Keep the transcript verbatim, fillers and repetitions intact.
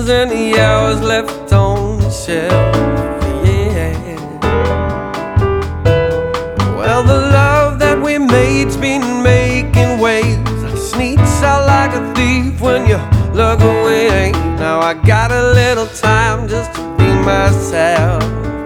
seconds and the hours left on the shelf. Yeah. Well, the love that we made's been making waves. It sneaks out like a thief when you look away. Now I got a little time just to be myself.